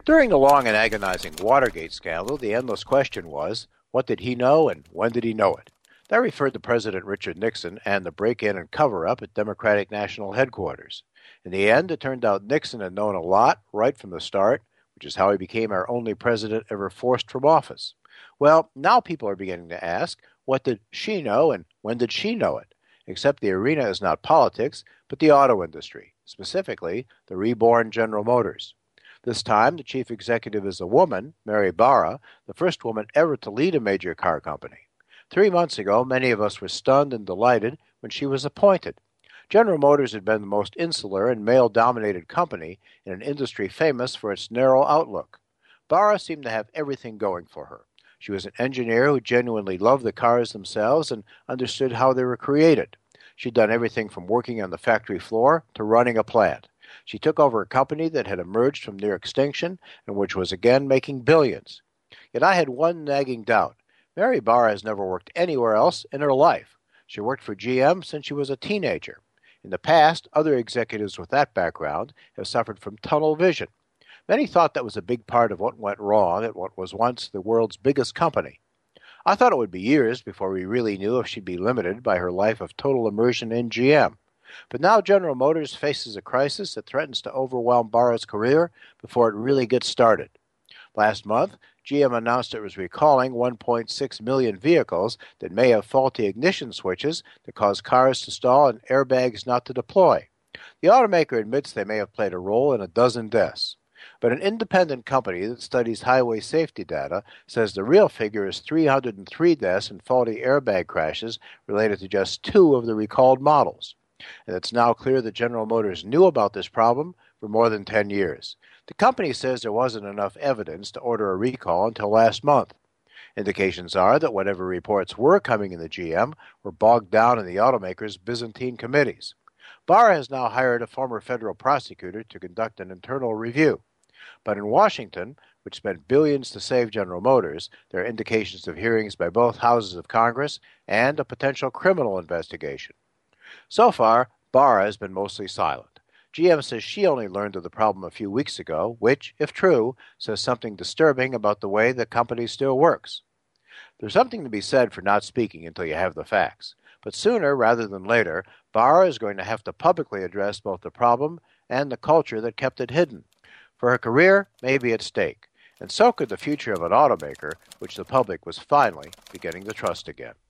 During the long and agonizing Watergate scandal, the endless question was, what did he know and when did he know it? That referred to President Richard Nixon and the break-in and cover-up at Democratic National Headquarters. In the end, it turned out Nixon had known a lot right from the start, which is how he became our only president ever forced from office. Well, now people are beginning to ask, what did she know and when did she know it? Except the arena is not politics, but the auto industry, specifically the reborn General Motors. This time, the chief executive is a woman, Mary Barra, the first woman ever to lead a major car company. 3 months ago, many of us were stunned and delighted when she was appointed. General Motors had been the most insular and male-dominated company in an industry famous for its narrow outlook. Barra seemed to have everything going for her. She was an engineer who genuinely loved the cars themselves and understood how they were created. She'd done everything from working on the factory floor to running a plant. She took over a company that had emerged from near extinction and which was again making billions. Yet I had one nagging doubt. Mary Barra has never worked anywhere else in her life. She worked for GM since she was a teenager. In the past, other executives with that background have suffered from tunnel vision. Many thought that was a big part of what went wrong at what was once the world's biggest company. I thought it would be years before we really knew if she'd be limited by her life of total immersion in GM. But now General Motors faces a crisis that threatens to overwhelm Barra's career before it really gets started. Last month, GM announced it was recalling 1.6 million vehicles that may have faulty ignition switches that cause cars to stall and airbags not to deploy. The automaker admits they may have played a role in a dozen deaths. But an independent company that studies highway safety data says the real figure is 303 deaths and faulty airbag crashes related to just 2 of the recalled models. And it's now clear that General Motors knew about this problem for more than 10 years. The company says there wasn't enough evidence to order a recall until last month. Indications are that whatever reports were coming in the GM were bogged down in the automaker's Byzantine committees. Barra has now hired a former federal prosecutor to conduct an internal review. But in Washington, which spent billions to save General Motors, there are indications of hearings by both houses of Congress and a potential criminal investigation. So far, Barra has been mostly silent. GM says she only learned of the problem a few weeks ago, which, if true, says something disturbing about the way the company still works. There's something to be said for not speaking until you have the facts. But sooner rather than later, Barra is going to have to publicly address both the problem and the culture that kept it hidden. For her career may be at stake, and so could the future of an automaker, which the public was finally beginning to trust again.